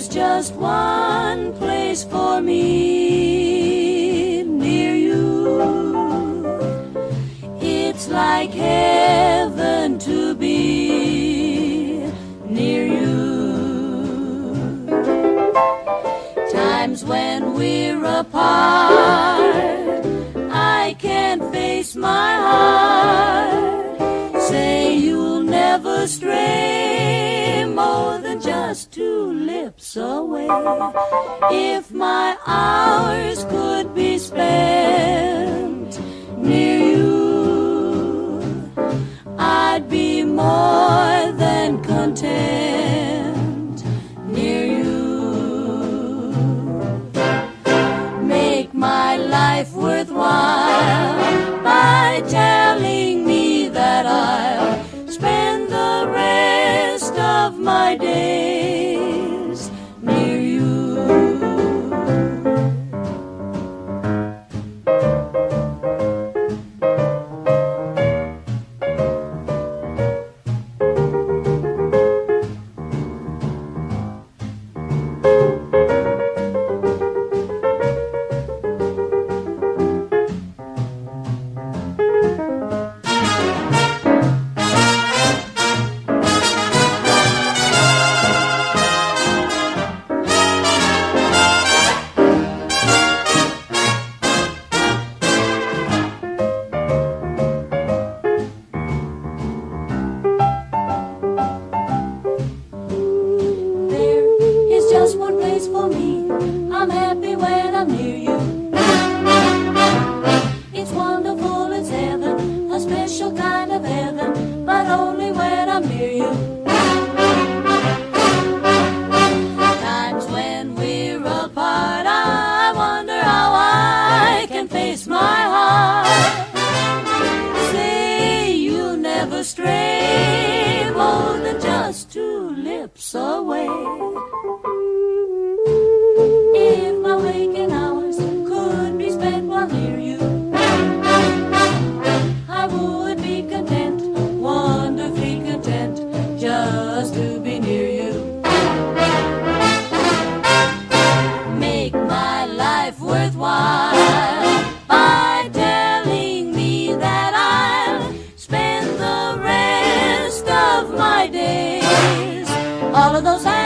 There's just one place for me near you. It's like heaven to be near you. Times when we're apart, I can't face my heart. Say you'll never stray more than just 2 lips away. If my hours could be spent near you, I'd be more than content near you. Make my life worthwhile by telling me that I'll spend the rest of my days near you. Just one place for me. I'm happy when I'm near you. It's wonderful, it's heaven, a special kind of heaven, but only when I'm near you. Times when we're apart, I wonder how I can face my heart. Say you'll never stray more than just 2 lips away. If my waking hours could be spent while near you, I would be content, wonderfully content, just to be near you. Make my life worthwhile by telling me that I'll spend the rest of my days, all of those